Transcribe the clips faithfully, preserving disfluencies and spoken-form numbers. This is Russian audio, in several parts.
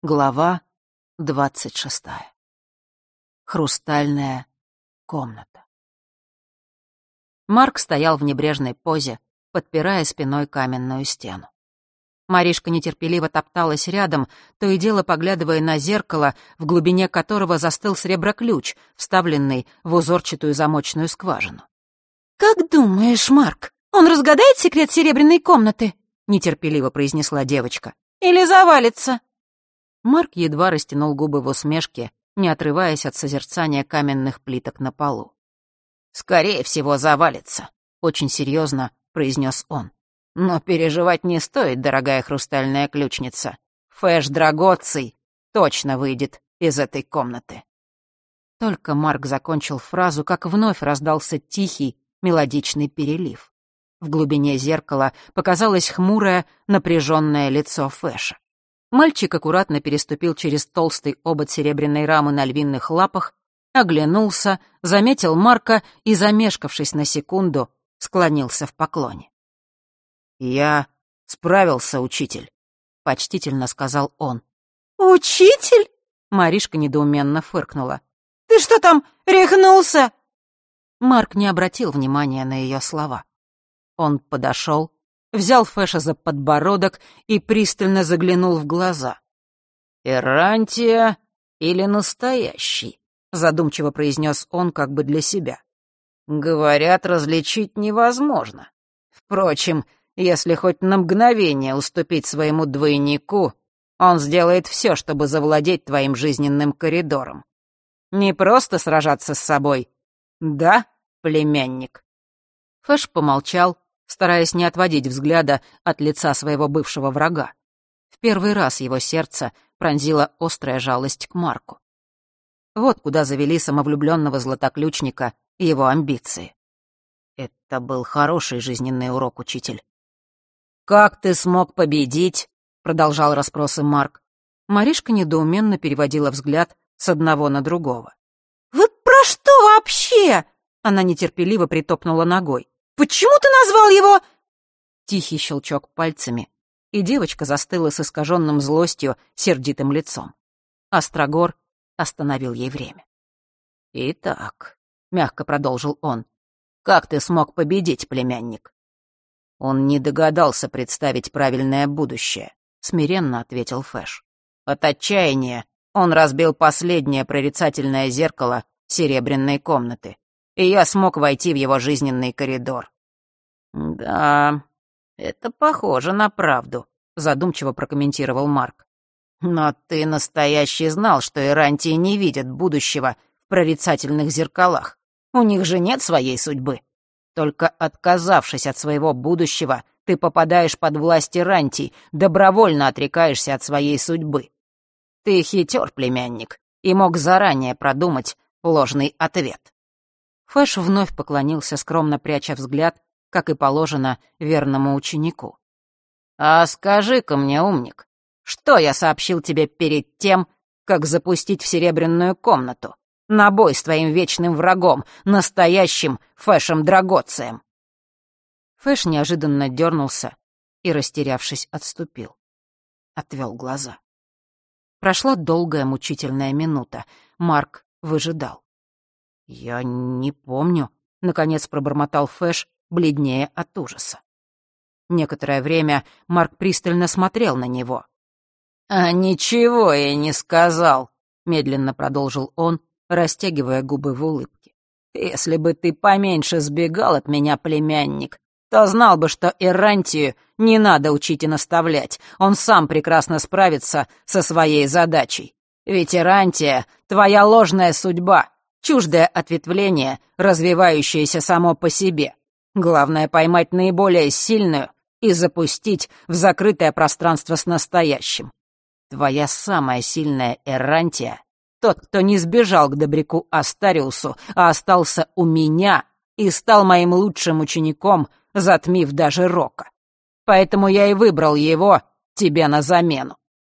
Глава двадцать шестая. Хрустальная комната. Марк стоял в небрежной позе, подпирая спиной каменную стену. Маришка нетерпеливо топталась рядом, то и дело поглядывая на зеркало, в глубине которого застыл среброключ, вставленный в узорчатую замочную скважину. «Как думаешь, Марк, он разгадает секрет серебряной комнаты?» — нетерпеливо произнесла девочка. «Или завалится?» Марк едва растянул губы в усмешке, не отрываясь от созерцания каменных плиток на полу. «Скорее всего, завалится», — очень серьезно произнес он. «Но переживать не стоит, дорогая хрустальная ключница. Фэш Драгоций точно выйдет из этой комнаты». Только Марк закончил фразу, как вновь раздался тихий, мелодичный перелив. В глубине зеркала показалось хмурое, напряженное лицо Фэша. Мальчик аккуратно переступил через толстый обод серебряной рамы на львиных лапах, оглянулся, заметил Марка и, замешкавшись на секунду, склонился в поклоне. «Я справился, учитель», — почтительно сказал он. «Учитель?» — Маришка недоуменно фыркнула. «Ты что там, рехнулся?» Марк не обратил внимания на ее слова. Он подошел, взял Фэша за подбородок и пристально заглянул в глаза. «Эрантия или настоящий?» — задумчиво произнес он как бы для себя. «Говорят, различить невозможно. Впрочем, если хоть на мгновение уступить своему двойнику, он сделает все, чтобы завладеть твоим жизненным коридором. Не просто сражаться с собой, да, племянник?» Фэш помолчал, стараясь не отводить взгляда от лица своего бывшего врага. В первый раз его сердце пронзила острая жалость к Марку. Вот куда завели самовлюбленного златоключника и его амбиции. Это был хороший жизненный урок, учитель. «Как ты смог победить?» — продолжал расспросы Марк. Маришка недоуменно переводила взгляд с одного на другого. «Вы про что вообще?» — она нетерпеливо притопнула ногой. «Почему ты назвал его...» Тихий щелчок пальцами, и девочка застыла с искаженным злостью, сердитым лицом. Острогор остановил ей время. «Итак», — мягко продолжил он, — «как ты смог победить, племянник?» «Он не догадался представить правильное будущее», — смиренно ответил Фэш. «От отчаяния он разбил последнее прорицательное зеркало серебряной комнаты, и я смог войти в его жизненный коридор». «Да, это похоже на правду», — задумчиво прокомментировал Марк. «Но ты настоящий знал, что эрантии не видят будущего в прорицательных зеркалах. У них же нет своей судьбы. Только отказавшись от своего будущего, ты попадаешь под власть эрантий, добровольно отрекаешься от своей судьбы. Ты хитер, племянник, и мог заранее продумать ложный ответ». Фэш вновь поклонился, скромно пряча взгляд, как и положено верному ученику. «А скажи-ка мне, умник, что я сообщил тебе перед тем, как запустить в серебряную комнату на бой с твоим вечным врагом, настоящим Фэшем Драгоцием?» Фэш неожиданно дернулся и, растерявшись, отступил. Отвел глаза. Прошла долгая мучительная минута. Марк выжидал. «Я не помню», — наконец пробормотал Фэш, бледнее от ужаса. Некоторое время Марк пристально смотрел на него. «А ничего я не сказал», — медленно продолжил он, растягивая губы в улыбке. «Если бы ты поменьше сбегал от меня, племянник, то знал бы, что Эрантию не надо учить и наставлять. Он сам прекрасно справится со своей задачей. Ведь Эрантия — твоя ложная судьба, чуждое ответвление, развивающееся само по себе. Главное — поймать наиболее сильную и запустить в закрытое пространство с настоящим. Твоя самая сильная Эрантия — тот, кто не сбежал к добряку Астариусу, а остался у меня и стал моим лучшим учеником, затмив даже Рока. Поэтому я и выбрал его тебе на замену».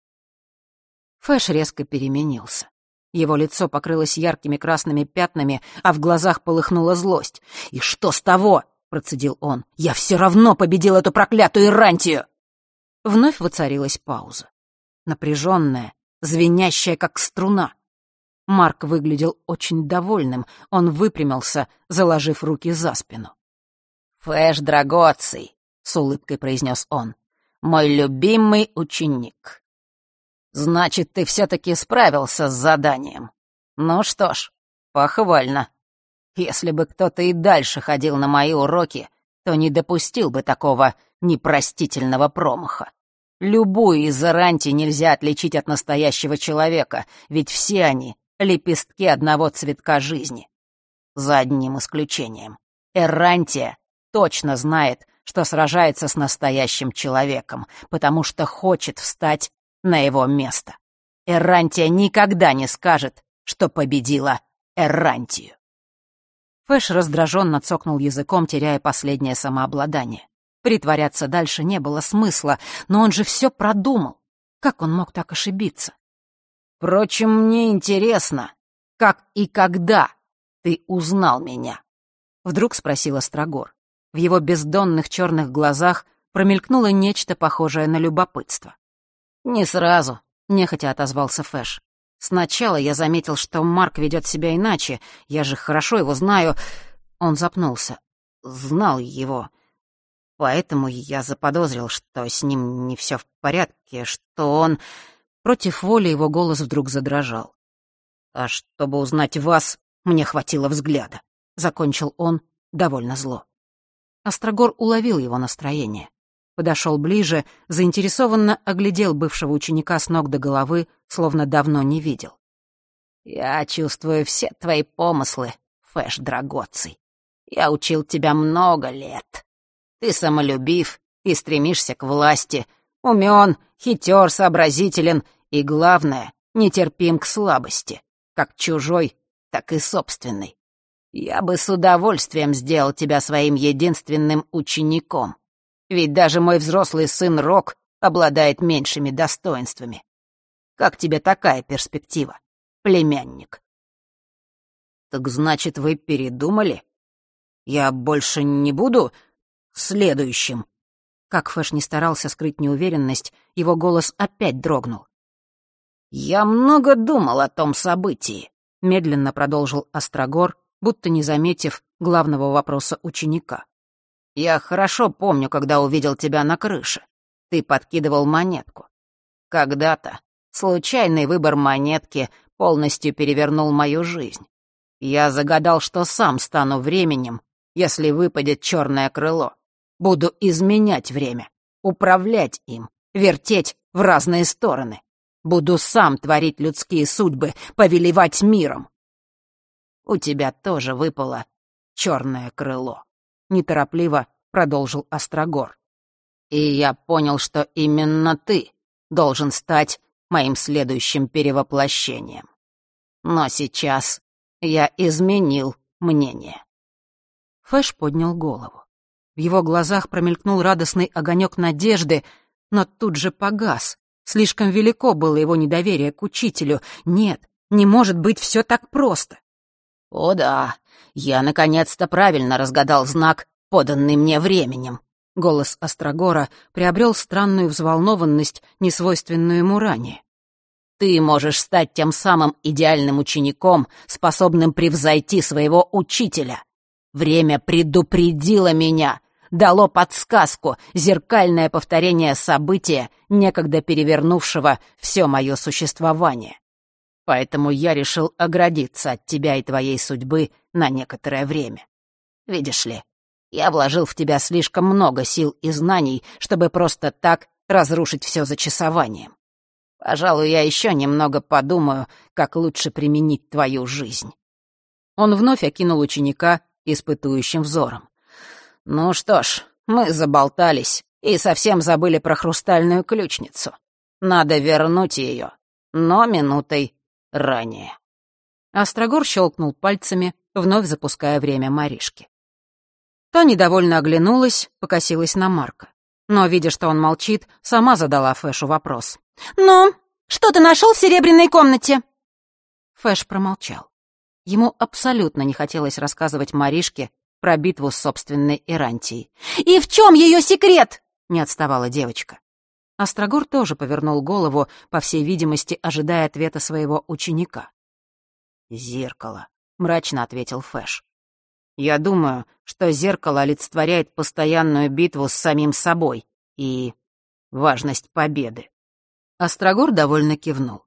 Фэш резко переменился. Его лицо покрылось яркими красными пятнами, а в глазах полыхнула злость. «И что с того?» — процедил он. «Я все равно победил эту проклятую Эрантию!» Вновь воцарилась пауза. Напряженная, звенящая, как струна. Марк выглядел очень довольным. Он выпрямился, заложив руки за спину. «Фэш Драгоций», — с улыбкой произнес он, — «мой любимый ученик. Значит, ты все-таки справился с заданием. Ну что ж, похвально. Если бы кто-то и дальше ходил на мои уроки, то не допустил бы такого непростительного промаха. Любую из эрантий нельзя отличить от настоящего человека, ведь все они — лепестки одного цветка жизни. За одним исключением. Эрантия точно знает, что сражается с настоящим человеком, потому что хочет встать на его место. Эрантия никогда не скажет, что победила Эрантию. Фэш раздраженно цокнул языком, теряя последнее самообладание. Притворяться дальше не было смысла, но он же все продумал. Как он мог так ошибиться? «Впрочем, мне интересно, как и когда ты узнал меня?» — вдруг спросил Острогор. В его бездонных черных глазах промелькнуло нечто похожее на любопытство. «Не сразу», — нехотя отозвался Фэш. «Сначала я заметил, что Марк ведет себя иначе. Я же хорошо его знаю». Он запнулся. «Знал его. Поэтому я заподозрил, что с ним не все в порядке, что он...» Против воли его голос вдруг задрожал. «А чтобы узнать вас, мне хватило взгляда», — закончил он довольно зло. Острогор уловил его настроение. Подошел ближе, заинтересованно оглядел бывшего ученика с ног до головы, словно давно не видел. «Я чувствую все твои помыслы, Фэш Драгоций. Я учил тебя много лет. Ты самолюбив и стремишься к власти, умен, хитер, сообразителен и, главное, нетерпим к слабости, как чужой, так и собственной. Я бы с удовольствием сделал тебя своим единственным учеником, ведь даже мой взрослый сын Рок обладает меньшими достоинствами. Как тебе такая перспектива, племянник?» «Так значит, вы передумали? Я больше не буду следующим?» Как Фэш не старался скрыть неуверенность, его голос опять дрогнул. «Я много думал о том событии», — медленно продолжил Острогор, будто не заметив главного вопроса ученика. «Я хорошо помню, когда увидел тебя на крыше. Ты подкидывал монетку. Когда-то случайный выбор монетки полностью перевернул мою жизнь. Я загадал, что сам стану временем, если выпадет черное крыло. Буду изменять время, управлять им, вертеть в разные стороны. Буду сам творить людские судьбы, повелевать миром. У тебя тоже выпало черное крыло», — неторопливо продолжил Острогор. «И я понял, что именно ты должен стать моим следующим перевоплощением. Но сейчас я изменил мнение». Фэш поднял голову. В его глазах промелькнул радостный огонек надежды, но тут же погас. Слишком велико было его недоверие к учителю. Нет, не может быть все так просто. «О да, я наконец-то правильно разгадал знак, поданный мне временем». Голос Острогора приобрел странную взволнованность, несвойственную ему ранее. «Ты можешь стать тем самым идеальным учеником, способным превзойти своего учителя. Время предупредило меня, дало подсказку, зеркальное повторение события, некогда перевернувшего все мое существование. Поэтому я решил оградиться от тебя и твоей судьбы на некоторое время. Видишь ли, я вложил в тебя слишком много сил и знаний, чтобы просто так разрушить все зачасованием. Пожалуй, я еще немного подумаю, как лучше применить твою жизнь». Он вновь окинул ученика испытующим взором. «Ну что ж, мы заболтались и совсем забыли про хрустальную ключницу. Надо вернуть ее, но минутой ранее». Острогор щелкнул пальцами, вновь запуская время Маришки. Та недовольно оглянулась, покосилась на Марка. Но, видя, что он молчит, сама задала Фэшу вопрос. «Ну, что ты нашел в серебряной комнате?» Фэш промолчал. Ему абсолютно не хотелось рассказывать Маришке про битву с собственной Эрантией. «И в чем ее секрет?» — не отставала девочка. Острогор тоже повернул голову, по всей видимости, ожидая ответа своего ученика. «Зеркало», — мрачно ответил Фэш. «Я думаю, что зеркало олицетворяет постоянную битву с самим собой и важность победы». Острогор довольно кивнул.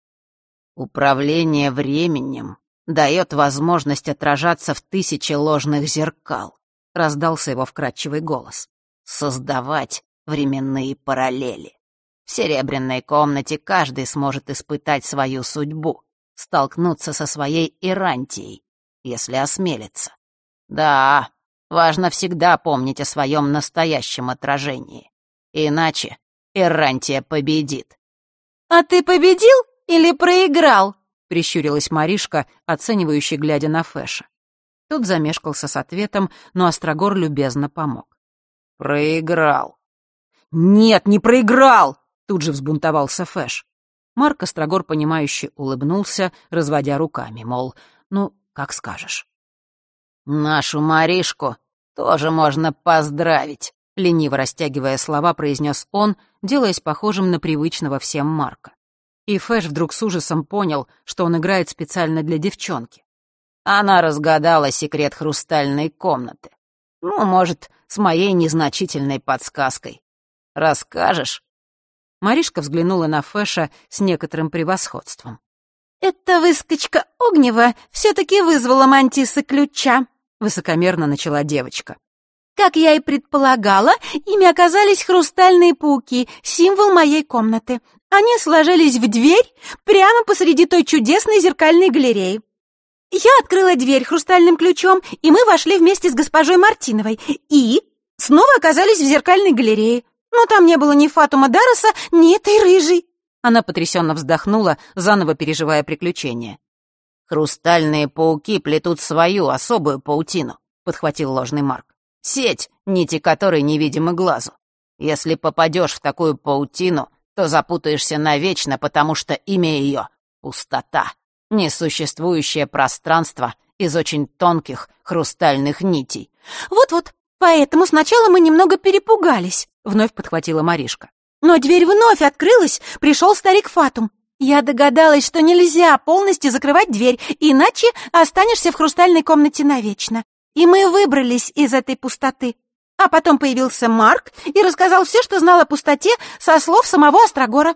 «Управление временем дает возможность отражаться в тысяче ложных зеркал», — раздался его вкрадчивый голос. «Создавать временные параллели. В серебряной комнате каждый сможет испытать свою судьбу, столкнуться со своей Ирантией, если осмелится. Да, важно всегда помнить о своем настоящем отражении. Иначе Ирантия победит». «А ты победил или проиграл?» — прищурилась Маришка, оценивающе глядя на Фэша. Тот замешкался с ответом, но Острогор любезно помог. «Проиграл». «Нет, не проиграл!» — тут же взбунтовался Фэш. Марк Острогор, понимающе улыбнулся, разводя руками, мол, ну, как скажешь. «Нашу Маришку тоже можно поздравить», — лениво растягивая слова, произнес он, делаясь похожим на привычного всем Марка. И Фэш вдруг с ужасом понял, что он играет специально для девчонки. Она разгадала секрет хрустальной комнаты. Ну, может, с моей незначительной подсказкой. Расскажешь?» Маришка взглянула на Фэша с некоторым превосходством. «Эта выскочка Огнева все-таки вызвала мантисы ключа», — высокомерно начала девочка. «Как я и предполагала, ими оказались хрустальные пауки, символ моей комнаты. Они сложились в дверь прямо посреди той чудесной зеркальной галереи. Я открыла дверь хрустальным ключом, и мы вошли вместе с госпожой Мартиновой и снова оказались в зеркальной галерее. Но там не было ни Фатума Дарреса, ни этой рыжей». Она потрясенно вздохнула, заново переживая приключения. «Хрустальные пауки плетут свою особую паутину», — подхватил ложный Марк. «Сеть, нити которой невидимы глазу. Если попадешь в такую паутину, то запутаешься навечно, потому что имя ее — пустота, несуществующее пространство из очень тонких хрустальных нитей». «Вот-вот, поэтому сначала мы немного перепугались», — вновь подхватила Маришка. «Но дверь вновь открылась, пришел старик Фатум. Я догадалась, что нельзя полностью закрывать дверь, иначе останешься в хрустальной комнате навечно. И мы выбрались из этой пустоты. А потом появился Марк и рассказал все, что знал о пустоте, со слов самого Острогора».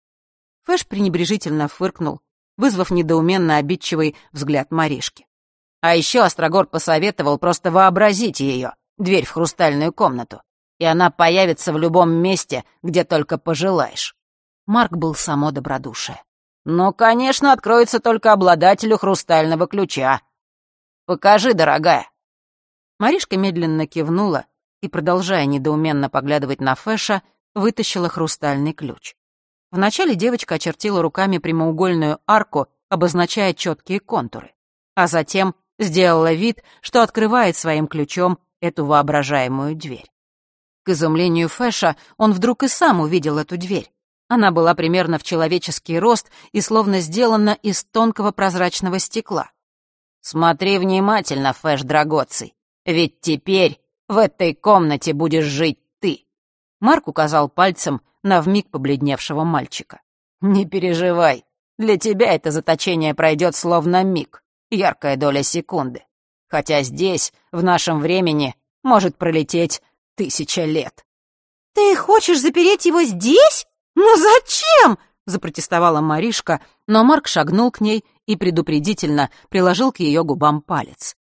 Фэш пренебрежительно фыркнул, вызвав недоуменно обидчивый взгляд Маришки. А еще Острогор посоветовал просто вообразить ее, дверь в хрустальную комнату, и она появится в любом месте, где только пожелаешь. Марк был само добродушие. «Ну, конечно, откроется только обладателю хрустального ключа. Покажи, дорогая». Маришка медленно кивнула и, продолжая недоуменно поглядывать на Фэша, вытащила хрустальный ключ. Вначале девочка очертила руками прямоугольную арку, обозначая четкие контуры, а затем сделала вид, что открывает своим ключом эту воображаемую дверь. К изумлению Фэша он вдруг и сам увидел эту дверь. Она была примерно в человеческий рост и словно сделана из тонкого прозрачного стекла. «Смотри внимательно, Фэш Драгоций, ведь теперь в этой комнате будешь жить ты». Марк указал пальцем на вмиг побледневшего мальчика. «Не переживай, для тебя это заточение пройдет словно миг, яркая доля секунды. Хотя здесь, в нашем времени, может пролететь тысяча лет». «Ты хочешь запереть его здесь? Ну зачем?» — запротестовала Маришка, но Марк шагнул к ней и предупредительно приложил к ее губам палец.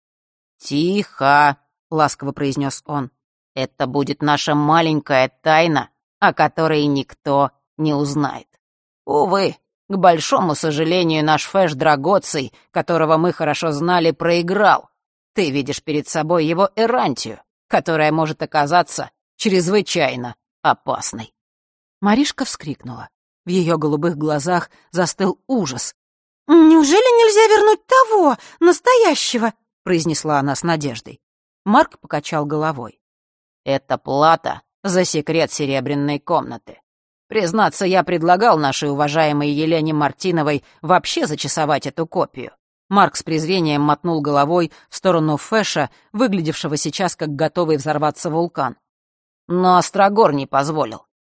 «Тихо!» — ласково произнес он. «Это будет наша маленькая тайна, о которой никто не узнает. Увы, к большому сожалению, наш Фэш Драгоций, которого мы хорошо знали, проиграл. Ты видишь перед собой его Ирантию, которая может оказаться чрезвычайно опасной». Маришка вскрикнула. В ее голубых глазах застыл ужас. «Неужели нельзя вернуть того, настоящего?» — произнесла она с надеждой. Марк покачал головой. «Это плата за секрет серебряной комнаты. Признаться, я предлагал нашей уважаемой Елене Мартиновой вообще зачасовать эту копию». Марк с презрением мотнул головой в сторону Фэша, выглядевшего сейчас как готовый взорваться вулкан. «Но Острогор не позволил.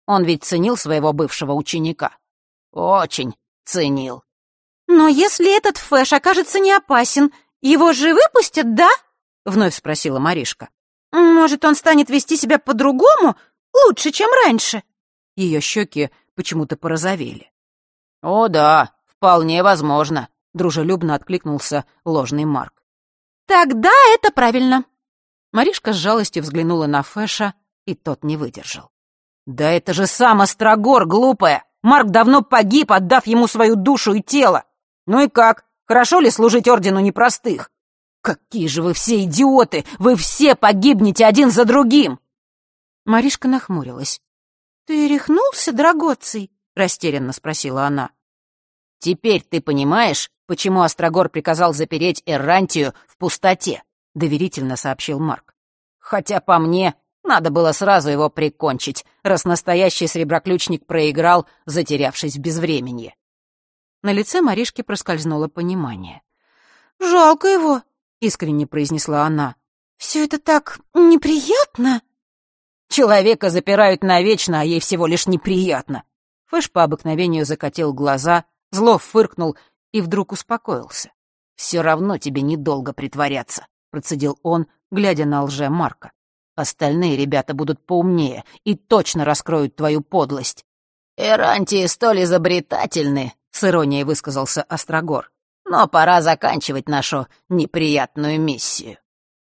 Он ведь ценил своего бывшего ученика. Очень ценил. «Но если этот Фэш окажется не опасен, его же выпустят, да?» — вновь спросила Маришка. «Может, он станет вести себя по-другому, лучше, чем раньше?» Ее щеки почему-то порозовели. «О да, вполне возможно», — дружелюбно откликнулся ложный Марк. «Тогда это правильно». Маришка с жалостью взглянула на Фэша, и тот не выдержал. «Да это же сам Острогор, глупая! Марк давно погиб, отдав ему свою душу и тело. Ну и как, хорошо ли служить ордену непростых? Какие же вы все идиоты! Вы все погибнете один за другим!» Маришка нахмурилась. «Ты рехнулся, Драгоций?» — растерянно спросила она. «Теперь ты понимаешь, почему Острогор приказал запереть Эррантию в пустоте?» — доверительно сообщил Марк. «Хотя по мне, надо было сразу его прикончить, раз настоящий среброключник проиграл, затерявшись в безвременье». На лице Маришки проскользнуло понимание. «Жалко его», — искренне произнесла она. «Все это так неприятно». «Человека запирают навечно, а ей всего лишь неприятно». Фэш по обыкновению закатил глаза, зло фыркнул и вдруг успокоился. «Все равно тебе недолго притворяться», — процедил он, глядя на лже-Марка. «Остальные ребята будут поумнее и точно раскроют твою подлость». «Эрантии столь изобретательны», — с иронией высказался Острогор. «Но пора заканчивать нашу неприятную миссию».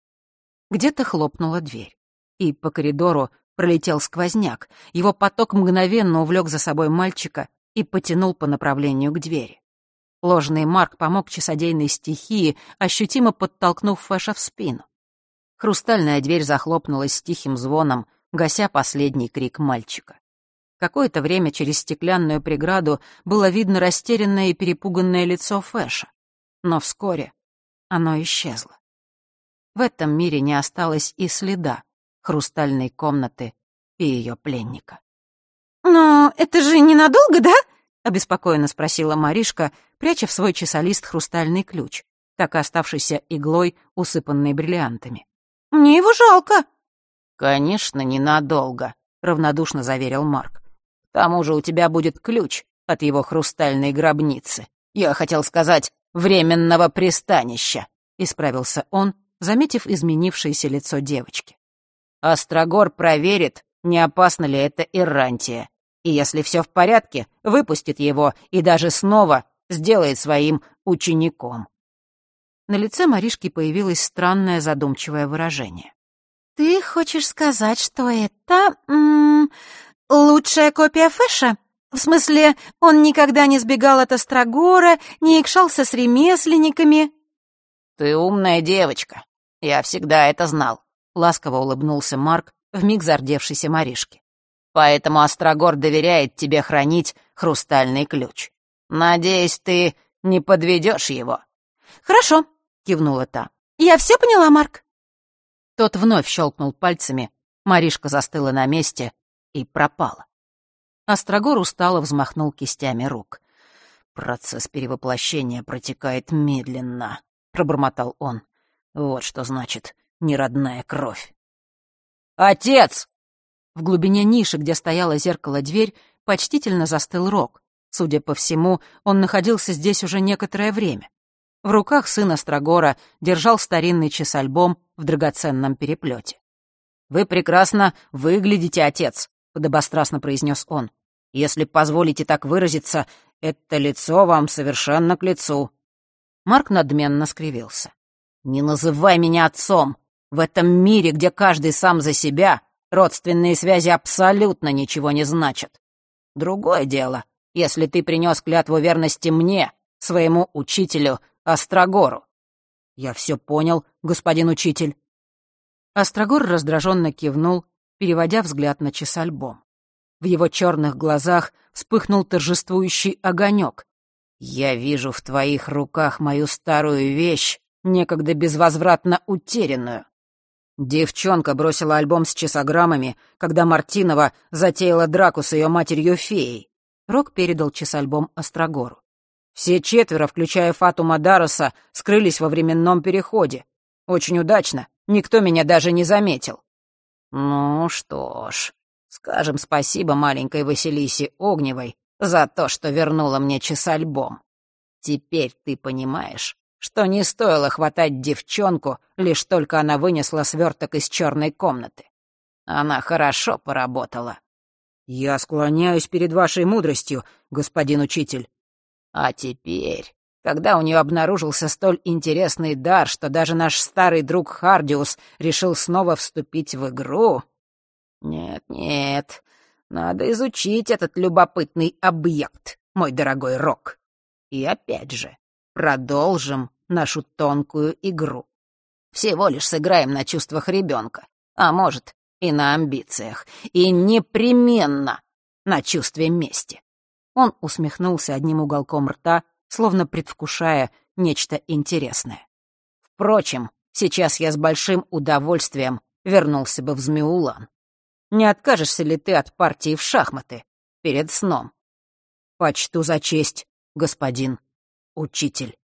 Где-то хлопнула дверь, и по коридору пролетел сквозняк. Его поток мгновенно увлек за собой мальчика и потянул по направлению к двери. Ложный Марк помог часодейной стихии, ощутимо подтолкнув Фэша в спину. Хрустальная дверь захлопнулась с тихим звоном, гася последний крик мальчика. Какое-то время через стеклянную преграду было видно растерянное и перепуганное лицо Фэша, но вскоре оно исчезло. В этом мире не осталось и следа хрустальной комнаты и ее пленника. «Но это же ненадолго, да?» — обеспокоенно спросила Маришка, пряча в свой часолист хрустальный ключ, так и оставшийся иглой, усыпанной бриллиантами. «Мне его жалко». «Конечно, ненадолго», — равнодушно заверил Марк. «К тому же у тебя будет ключ от его хрустальной гробницы. Я хотел сказать, временного пристанища», — исправился он, заметив изменившееся лицо девочки. «Острогор проверит, не опасно ли это Эррантия, и если все в порядке, выпустит его и даже снова сделает своим учеником». На лице Маришки появилось странное задумчивое выражение. «Ты хочешь сказать, что это... М- лучшая копия Фэша? В смысле, он никогда не сбегал от Острогора, не икшался с ремесленниками?» «Ты умная девочка. Я всегда это знал», — ласково улыбнулся Марк, вмиг зардевшейся Маришке. «Поэтому Острогор доверяет тебе хранить хрустальный ключ. Надеюсь, ты не подведешь его». «Хорошо», — кивнула та. «Я все поняла, Марк». Тот вновь щелкнул пальцами, Маришка застыла на месте и пропала. Острогор устало взмахнул кистями рук. «Процесс перевоплощения протекает медленно», — пробормотал он. «Вот что значит неродная кровь». «Отец!» В глубине ниши, где стояло зеркало-дверь, почтительно застыл Рок. Судя по всему, он находился здесь уже некоторое время. В руках сын Острогора держал старинный часальбом в драгоценном переплете. «Вы прекрасно выглядите, отец», — подобострастно произнес он. «Если позволите так выразиться, это лицо вам совершенно к лицу». Марк надменно скривился. «Не называй меня отцом. В этом мире, где каждый сам за себя, родственные связи абсолютно ничего не значат. Другое дело, если ты принес клятву верности мне, своему учителю Острогору». «Я все понял, господин учитель». Острогор раздраженно кивнул, переводя взгляд на часальбом. В его черных глазах вспыхнул торжествующий огонек. «Я вижу в твоих руках мою старую вещь, некогда безвозвратно утерянную. Девчонка бросила альбом с часограммами, когда Мартинова затеяла драку с ее матерью-феей». Рок передал часальбом Острогору. «Все четверо, включая Фатума Дароса, скрылись во временном переходе. Очень удачно, никто меня даже не заметил». «Ну что ж», Скажем спасибо маленькой Василисе Огневой за то, что вернула мне часальбом. Теперь ты понимаешь, что не стоило хватать девчонку, лишь только она вынесла сверток из черной комнаты. Она хорошо поработала. Я склоняюсь перед вашей мудростью, господин учитель. А теперь, когда у нее обнаружился столь интересный дар, что даже наш старый друг Хардиус решил снова вступить в игру... Нет-нет, надо изучить этот любопытный объект, мой дорогой Рок. И опять же, продолжим нашу тонкую игру. Всего лишь сыграем на чувствах ребенка, а может, и на амбициях, и непременно на чувстве мести. Он усмехнулся одним уголком рта, словно предвкушая нечто интересное. Впрочем, сейчас я с большим удовольствием вернулся бы в Змеулан. Не откажешься ли ты от партии в шахматы перед сном? Почту за честь, господин учитель.